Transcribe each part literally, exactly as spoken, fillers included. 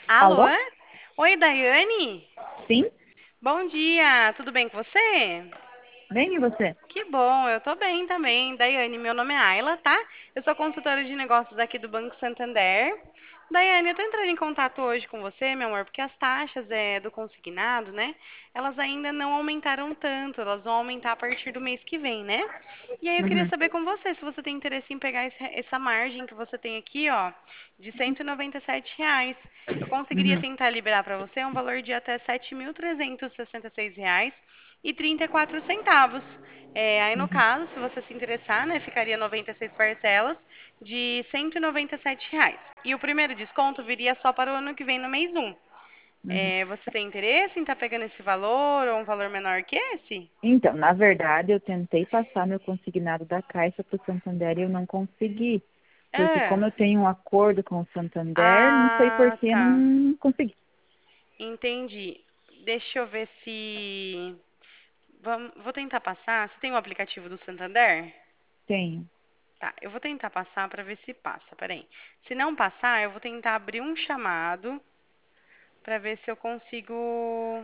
Alô? Alô? Oi, Daiane? Sim? Bom dia, tudo bem com você? Bem, e você? Que bom, eu tô bem também. Daiane, meu nome é Ayla, tá? Eu sou consultora de negócios aqui do Banco Santander. Daiane, eu tô entrando em contato hoje com você, meu amor, porque as taxas é, do consignado, né? Elas ainda não aumentaram tanto, elas vão aumentar a partir do mês que vem, né? E aí eu queria Uhum, saber com você se você tem interesse em pegar esse- essa margem que você tem aqui, ó, de cento e noventa e sete reais. Eu conseguiria uhum, tentar liberar para você um valor de até sete mil trezentos e sessenta e seis reais e trinta e quatro centavos. É, aí no uhum, caso, se você se interessar, né, ficaria noventa e seis parcelas de cento e noventa e sete reais. E o primeiro desconto viria só para o ano que vem, no mês um. uhum. É, você tem interesse em estar pegando esse valor ou um valor menor que esse? Então, na verdade, eu tentei passar meu consignado da Caixa para o Santander e eu não consegui. Porque É. como eu tenho um acordo com o Santander, não sei por Ah, que tá. não consegui. Entendi. Deixa eu ver se. Vamos, vou tentar passar. Você tem o aplicativo do Santander? Tenho. Tá, eu vou tentar passar para ver se passa. Peraí. Se não passar, eu vou tentar abrir um chamado para ver se eu consigo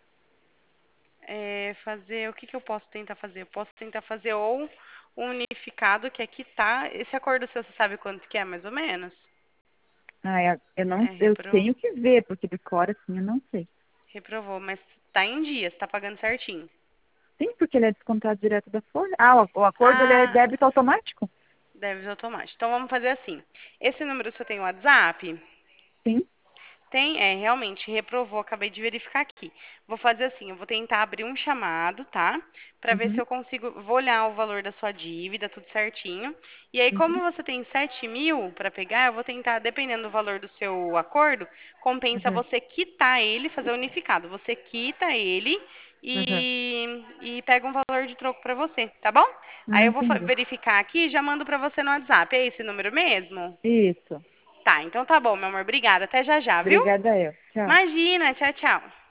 é, fazer. O que que eu posso tentar fazer? Eu posso tentar fazer ou o unificado, que aqui tá. Esse acordo seu, você sabe quanto que é, mais ou menos? Ah, é- eu não, É, eu repro... tenho que ver, porque de cor assim eu não sei. reprovou, mas tá em dias, tá pagando certinho. Sim, porque ele é descontado direto da folha. Ah, o, o acordo ele é Ah, débito automático? débito automático. Então vamos fazer assim. Esse número você tem o WhatsApp? Sim. Tem, é, realmente reprovou, acabei de verificar aqui. Vou fazer assim, eu vou tentar abrir um chamado, tá? Pra ver se Uhum, eu consigo, vou olhar o valor da sua dívida, tudo certinho. E aí, como uhum, você tem sete mil pra pegar, eu vou tentar, dependendo do valor do seu acordo, compensa uhum, você quitar ele, fazer unificado. Você quita ele uhum. e, e pega um valor de troco pra você, tá bom? Não Aí eu vou fa- entendi. verificar aqui e já mando pra você no WhatsApp. É esse número mesmo? Isso. Tá, então tá bom, meu amor. Obrigada. Até já já, viu? Obrigada eu. Tchau. Imagina, tchau, tchau.